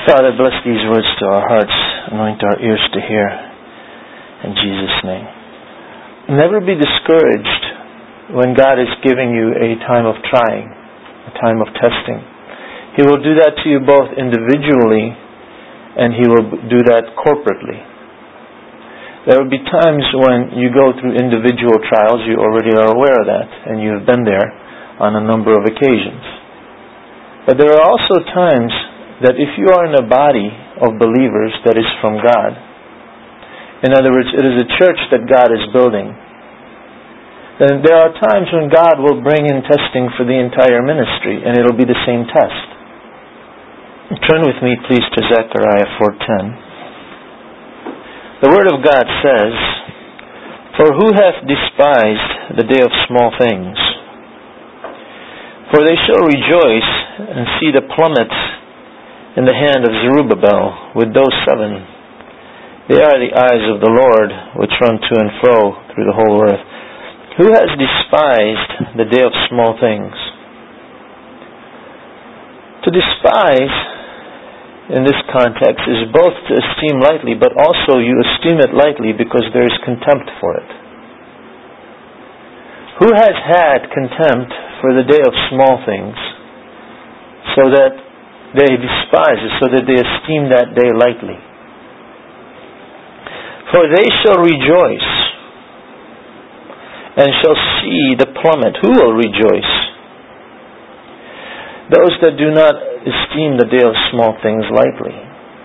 Father, bless these words to our hearts. Anoint our ears to hear. In Jesus' name. Never be discouraged when God is giving you a time of trying, a time of testing. He will do that to you both individually and He will do that corporately. There will be times when you go through individual trials, you already are aware of that, and you have been there on a number of occasions. But there are also times that if you are in a body of believers that is from God, in other words, it is a church that God is building, then there are times when God will bring in testing for the entire ministry, and it will be the same test. Turn with me, please, to Zechariah 4:10. The Word of God says, "For who hath despised the day of small things? For they shall rejoice and see the plummet in the hand of Zerubbabel with those 7. They are the eyes of the Lord, which run to and fro through the whole earth." Who has despised the day of small things? To despise, in this context, is both to esteem lightly, but also you esteem it lightly because there is contempt for it. Who has had contempt for the day of small things, so that they despise it, so that they esteem that day lightly? For they shall rejoice and shall see the plummet. Who will rejoice? Those that do not esteem the day of small things lightly.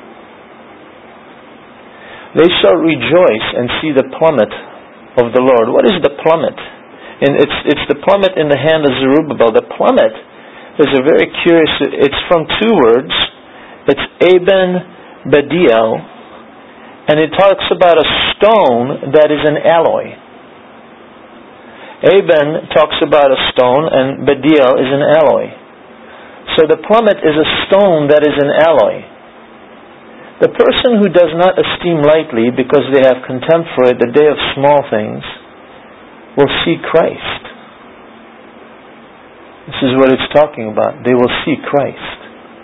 They shall rejoice and see the plummet of the Lord. What is the plummet? And it's the plummet in the hand of Zerubbabel. The plummet is a very curious, it's from 2 words. It's Eben Bediel, and it talks about a stone that is an alloy. Eben talks about a stone, and Bediel is an alloy. So the plummet is a stone that is an alloy. The person who does not esteem lightly because they have contempt for it, the day of small things, will see Christ. This is what it's talking about. They will see Christ.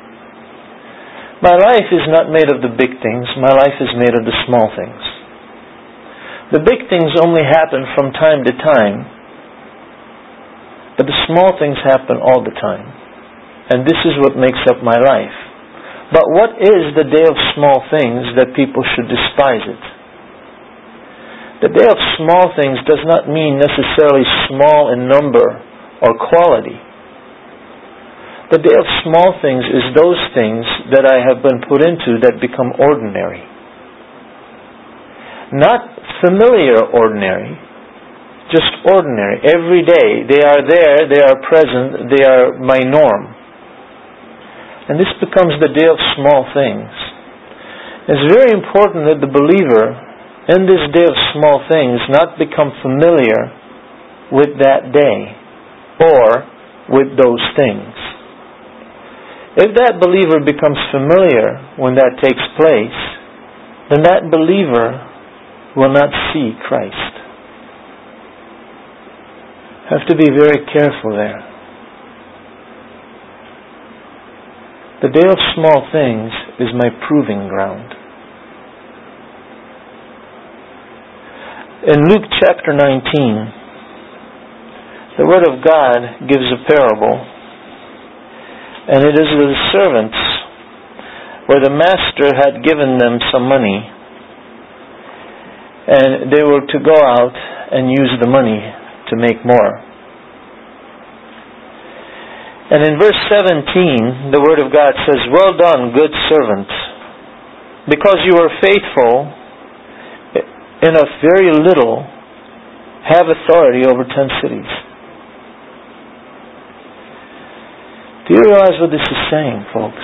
My life is not made of the big things. My life is made of the small things. The big things only happen from time to time, but the small things happen all the time. And this is what makes up my life. But what is the day of small things that people should despise it? The day of small things does not mean necessarily small in number or quality. The day of small things is those things that I have been put into that become ordinary. Not familiar ordinary, just ordinary. Every day they are there, they are present, they are my norm. And this becomes the day of small things. It's very important that the believer in this day of small things not become familiar with that day or with those things. If that believer becomes familiar when that takes place, then that believer will not see Christ. Have to be very careful there. The day of small things is my proving ground. In Luke chapter 19, the Word of God gives a parable, and it is of the servants where the master had given them some money, and they were to go out and use the money to make more. And in verse 17, the Word of God says, "Well done, good servant, because you were faithful in a very little, have authority over 10 cities." Do you realize what this is saying, folks?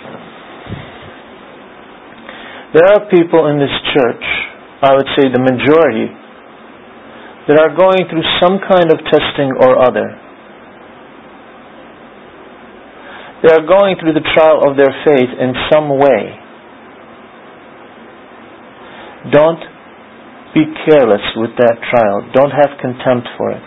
There are people in this church, I would say the majority, that are going through some kind of testing or other. They are going through the trial of their faith in some way. Don't be careless with that trial. Don't have contempt for it.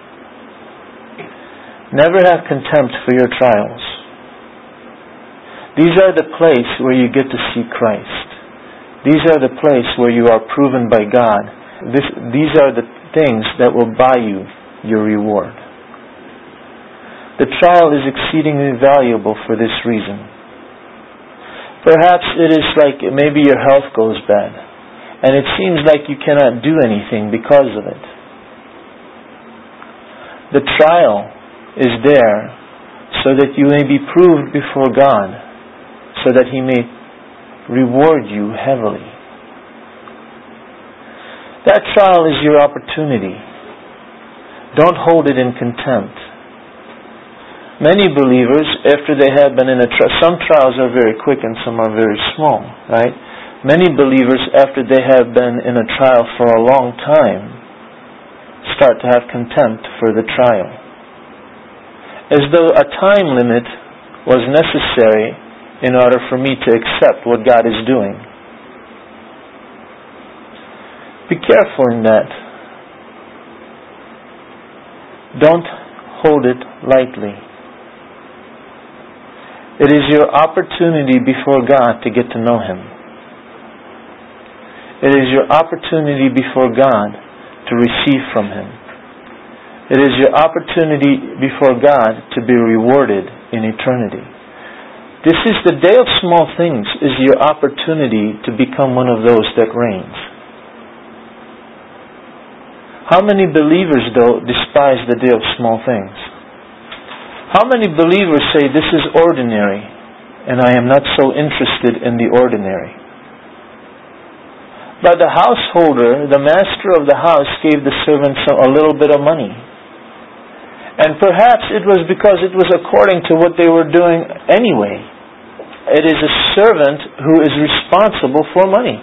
Never have contempt for your trials. These are the place where you get to see Christ. These are the place where you are proven by God. These are the things that will buy you your reward. The trial is exceedingly valuable for this reason. Perhaps it is like maybe your health goes bad, and it seems like you cannot do anything because of it. The trial is there so that you may be proved before God, so that He may reward you heavily. That trial is your opportunity. Don't hold it in contempt. Many believers, after they have been in a trial, some trials are very quick and some are very small, right? Many believers, after they have been in a trial for a long time, start to have contempt for the trial, as though a time limit was necessary in order for me to accept what God is doing. Be careful in that. Don't hold it lightly. It is your opportunity before God to get to know Him. It is your opportunity before God to receive from Him. It is your opportunity before God to be rewarded in eternity. This is the day of small things, is your opportunity to become one of those that reigns. How many believers, though, despise the day of small things? How many believers say, this is ordinary, and I am not so interested in the ordinary? But the householder, the master of the house, gave the servants a little bit of money. And perhaps it was because it was according to what they were doing anyway. It is a servant who is responsible for money.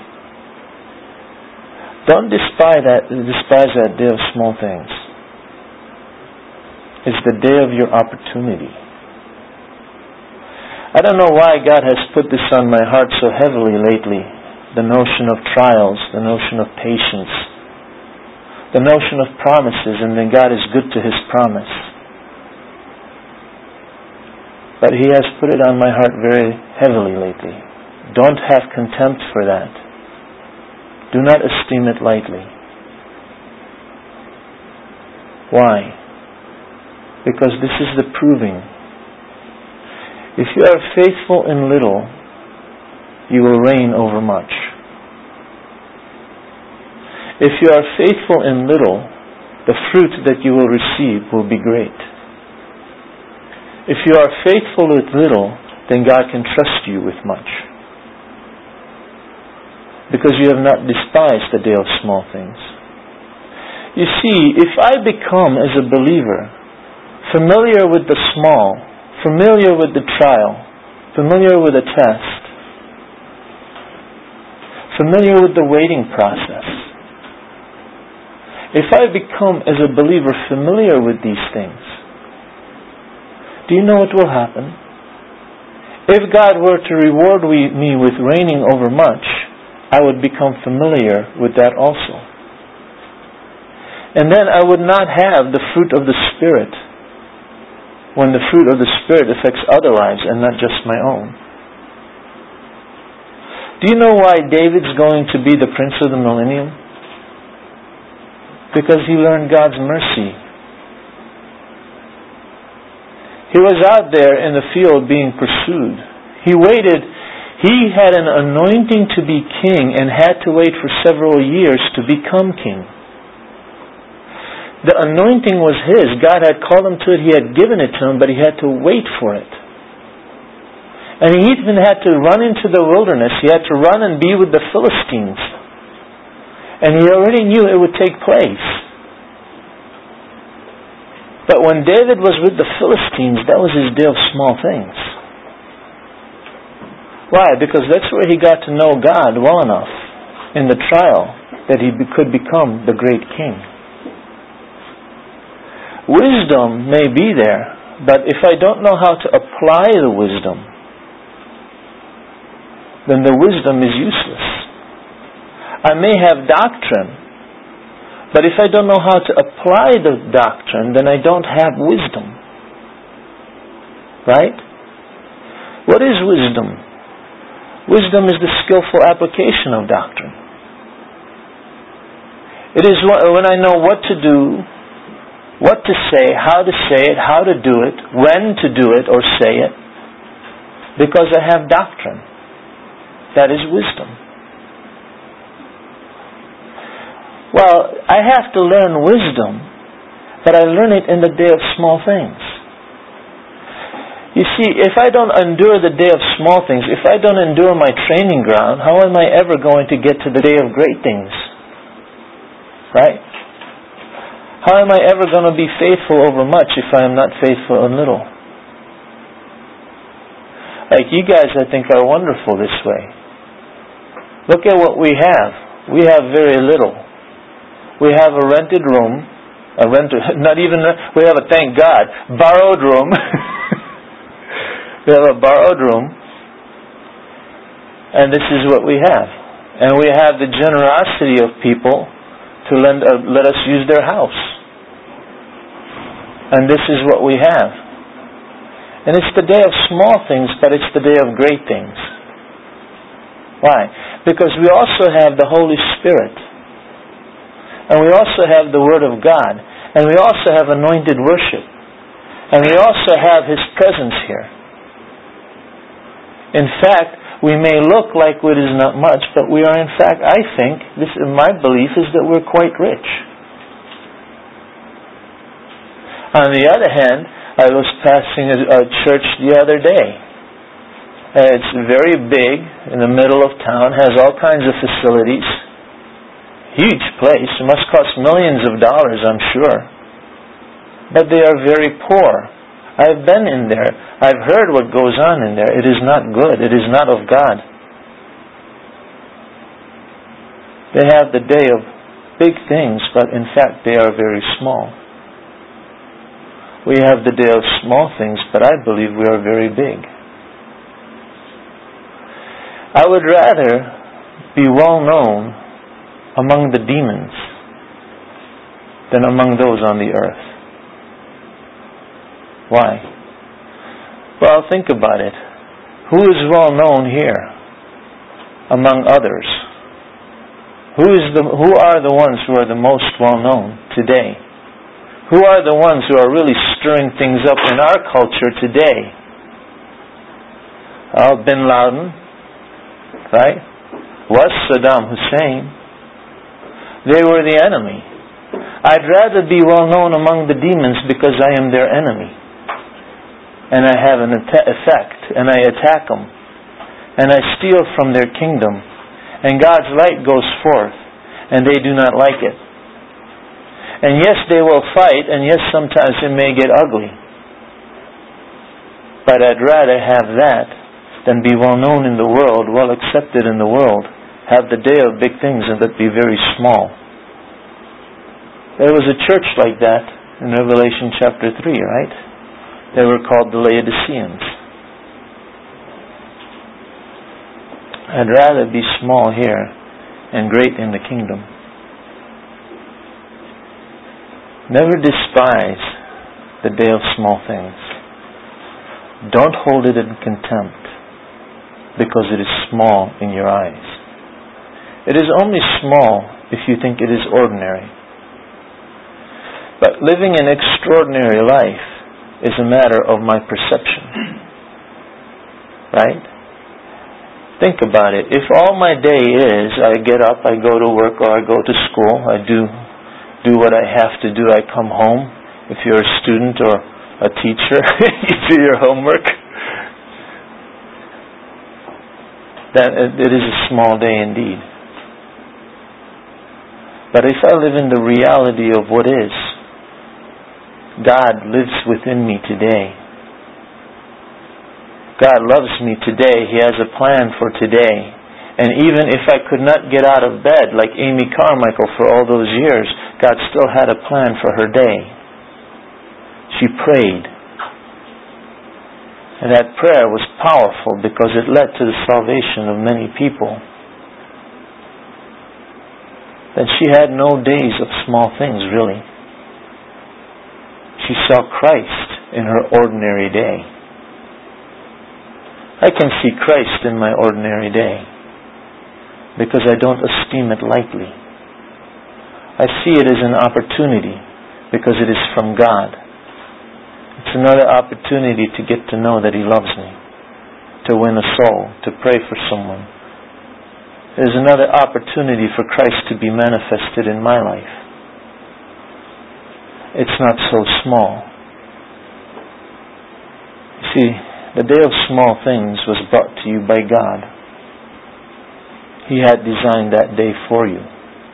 Don't despise that day of small things. It's the day of your opportunity. I don't know why God has put this on my heart so heavily lately. The notion of trials, the notion of patience, the notion of promises, and then God is good to His promise. But He has put it on my heart very heavily lately. Don't have contempt for that. Do not esteem it lightly. Why? Because this is the proving. If you are faithful in little, you will reign over much. If you are faithful in little, the fruit that you will receive will be great. If you are faithful with little, then God can trust you with much. Because you have not despised the day of small things. You see, if I become, as a believer, familiar with the small, familiar with the trial, familiar with the test, familiar with the waiting process, if I become, as a believer, familiar with these things, do you know what will happen? If God were to reward me with reigning over much, I would become familiar with that also. And then I would not have the fruit of the Spirit, when the fruit of the Spirit affects other lives and not just my own. Do you know why David's going to be the Prince of the Millennium? Because he learned God's mercy. He was out there in the field being pursued. He waited. He had an anointing to be king and had to wait for several years to become king. The anointing was his. God had called him to it. He had given it to him, but he had to wait for it. And he even had to run into the wilderness. He had to run and be with the Philistines. And he already knew it would take place. But when David was with the Philistines, that was his day of small things. Why? Because that's where he got to know God well enough in the trial that he could become the great king. Wisdom may be there, but if I don't know how to apply the wisdom, then the wisdom is useless. I may have doctrine, but if I don't know how to apply the doctrine, then I don't have wisdom. Right? What is wisdom? Wisdom is the skillful application of doctrine. It is when I know what to do, what to say, how to do it, when to do it or say it, because I have doctrine. That is wisdom. Well, I have to learn wisdom, but I learn it in the day of small things. You see, if I don't endure the day of small things, if I don't endure my training ground, how am I ever going to get to the day of great things? Right? How am I ever going to be faithful over much if I am not faithful in little? Like you guys, I think, are wonderful this way. Look at what we have. We have very little. We have a rented room, we have a, thank God, borrowed room. We have a borrowed room, and this is what we have. And we have the generosity of people to let us use their house. And this is what we have. And it's the day of small things, but it's the day of great things. Why? Because we also have the Holy Spirit. And we also have the Word of God. And we also have anointed worship. And we also have His presence here. In fact, we may look like it is not much, but we are in fact, I think, my belief is that we're quite rich. On the other hand, I was passing a church the other day. It's very big, in the middle of town, has all kinds of facilities. Huge place. It must cost millions of dollars, I'm sure. But they are very poor. I've been in there. I've heard what goes on in there. It is not good. It is not of God. They have the day of big things, but in fact they are very small. We have the day of small things, but I believe we are very big. I would rather be well known among the demons than among those on the earth. Why? Well, think about it. Who is well known here among others? Who are the ones who are the most well known today? Who are the ones who are really stirring things up in our culture today? Bin Laden, right? Was Saddam Hussein. They were the enemy. I'd rather be well known among the demons because I am their enemy. And I have an effect, and I attack them, and I steal from their kingdom, and God's light goes forth, and they do not like it. And yes, they will fight, and yes, sometimes it may get ugly. But I'd rather have that than be well known in the world, well accepted in the world, have the day of big things, and that be very small. There was a church like that in Revelation chapter 3, right? They were called the Laodiceans. I'd rather be small here and great in the kingdom. Never despise the day of small things. Don't hold it in contempt because it is small in your eyes. It is only small if you think it is ordinary. But living an extraordinary life is a matter of my perception. Right? Think about it. If all my day is, I get up, I go to work, or I go to school, I do what I have to do, I come home. If you're a student or a teacher, you do your homework. That it is a small day indeed. But if I live in the reality of what is, God lives within me today. God loves me today. He has a plan for today. And even if I could not get out of bed like Amy Carmichael for all those years, God still had a plan for her day. She prayed. And that prayer was powerful because it led to the salvation of many people. Then she had no days of small things, really. She saw Christ in her ordinary day. I can see Christ in my ordinary day because I don't esteem it lightly. I see it as an opportunity because it is from God. It's another opportunity to get to know that He loves me, to win a soul, to pray for someone. It is another opportunity for Christ to be manifested in my life. It's not so small. You see, the day of small things was brought to you by God. He had designed that day for you.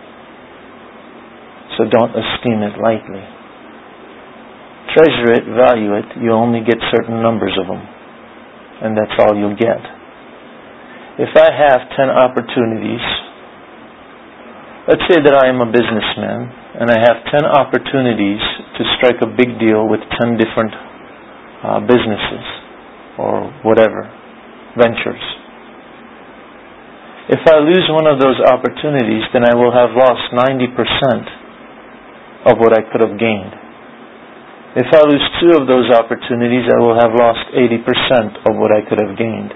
So don't esteem it lightly. Treasure it, value it. You only get certain numbers of them. And that's all you'll get. If I have 10 opportunities, let's say that I am a businessman, and I have 10 opportunities to strike a big deal with 10 different businesses or whatever, ventures. If I lose one of those opportunities, then I will have lost 90% of what I could have gained. If I lose 2 of those opportunities, I will have lost 80% of what I could have gained.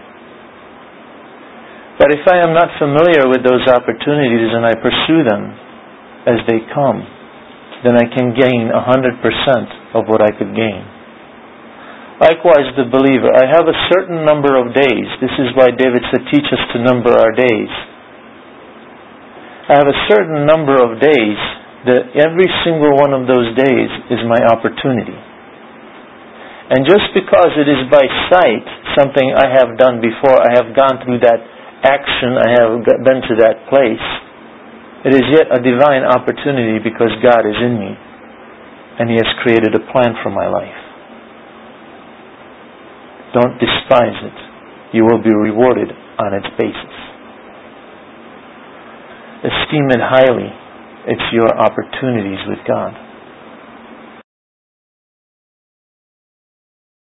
But if I am not familiar with those opportunities and I pursue them as they come, then I can gain 100% of what I could gain. Likewise, the believer, I have a certain number of days. This is why David said, teach us to number our days. I have a certain number of days that every single one of those days is my opportunity. And just because it is by sight, something I have done before, I have gone through that action, I have been to that place, it is yet a divine opportunity because God is in me and He has created a plan for my life. Don't despise it. You will be rewarded on its basis. Esteem it highly. It's your opportunities with God.